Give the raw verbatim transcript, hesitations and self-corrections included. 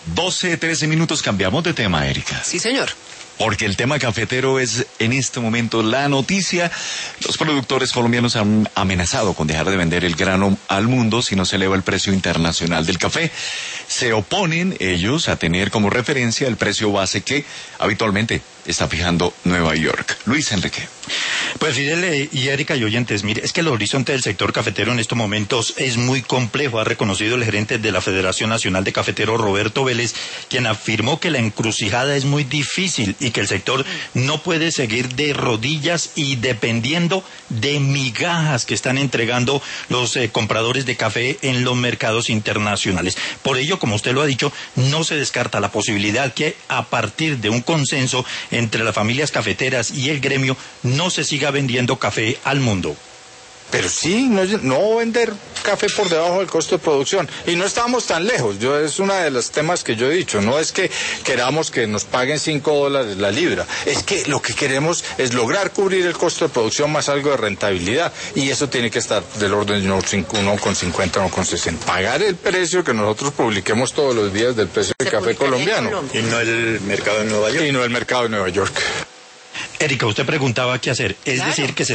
doce, trece minutos, cambiamos de tema, Erika. Sí, señor. Porque el tema cafetero es en este momento la noticia. Los productores colombianos han amenazado con dejar de vender el grano al mundo si no se eleva el precio internacional del café. Se oponen ellos a tener como referencia el precio base que habitualmente está fijando Nueva York. Luis Enrique. Pues Fidel y Erika y oyentes, mire, es que el horizonte del sector cafetero en estos momentos es muy complejo, ha reconocido el gerente de la Federación Nacional de Cafeteros, Roberto Vélez, quien afirmó que la encrucijada es muy difícil y que el sector no puede seguir de rodillas y dependiendo de migajas que están entregando los eh, compradores de café en los mercados internacionales. Por ello, como usted lo ha dicho, no se descarta la posibilidad que a partir de un consenso entre las familias cafeteras y el gremio no se siga vendiendo café al mundo. Pero sí, no, no vender café por debajo del costo de producción. Y no estamos tan lejos. Yo es uno de los temas que yo he dicho. No es que queramos que nos paguen cinco dólares la libra. Es que lo que queremos es lograr cubrir el costo de producción más algo de rentabilidad. Y eso tiene que estar del orden de uno con cincuenta, uno con sesenta. Pagar el precio que nosotros publiquemos todos los días del precio del café colombiano. Y no el mercado de Nueva York. Y no el mercado de Nueva York. Erika, usted preguntaba qué hacer. Es Claro. decir, que se